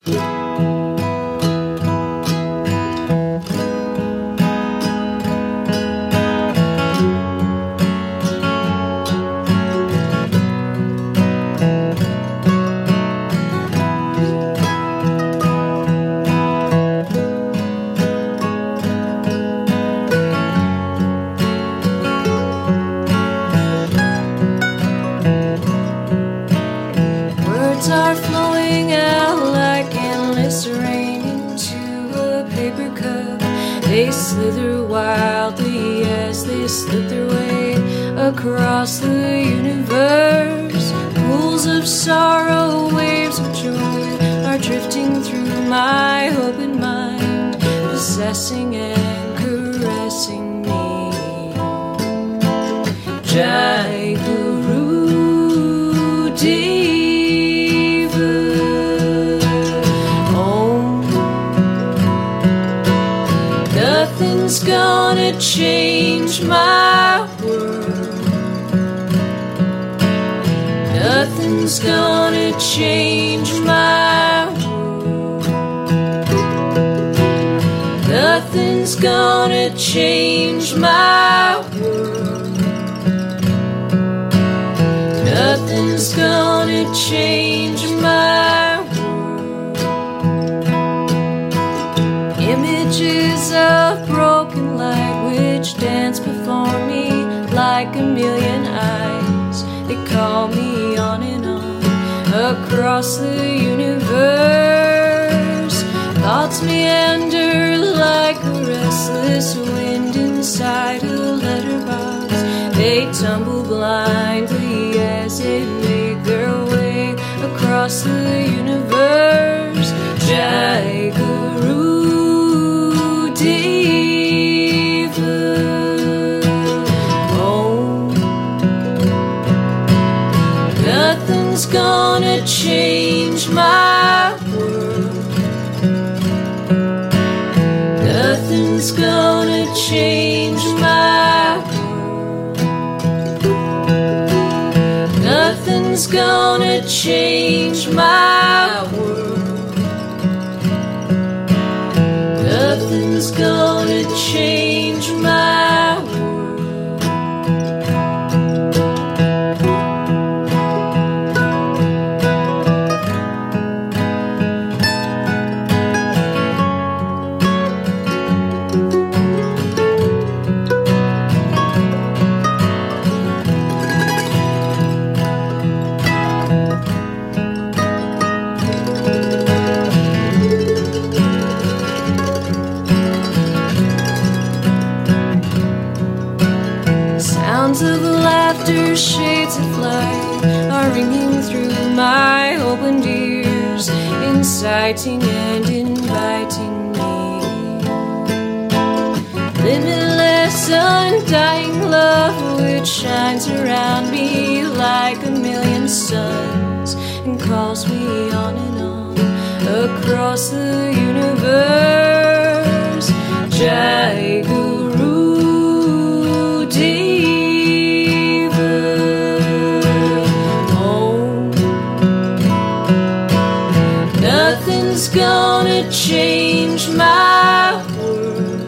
Words are flowing out like endless rain into a paper cup. They slither wildly as they slip their way across the universe. Pools of sorrow, waves of joy are drifting through my open mind, possessing and caressing me. Jai Guru Deva Om. Nothing's gonna change my world. Nothing's gonna change my world. Nothing's gonna change my world. Nothing's gonna change my world. Images of broken light which dance before me like a million eyes. They call me on and on across the universe. Thoughts meander like a restless wind inside a letterbox. They tumble blindly as they make their way across the universe. Jai Guru Deva Om. Nothing's gonna change my world. Nothing's gonna change my world. Nothing's gonna change my world. Nothing's gonna change my world. Sounds of laughter, shades of light are ringing through my opened ears, inciting and inviting me. Limitless, undying love which shines around me like a million suns and calls me on and on across the universe. Jai Guru Deva Om. Nothing's gonna change my world.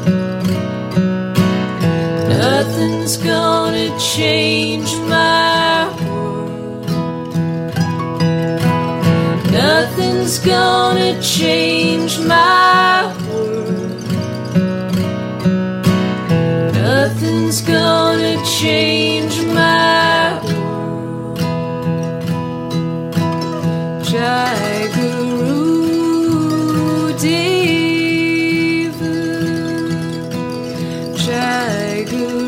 Nothing's gonna change my world. Nothing's gonna change my world. Nothing's gonna change my world. Jai Guru Deva Jai Guru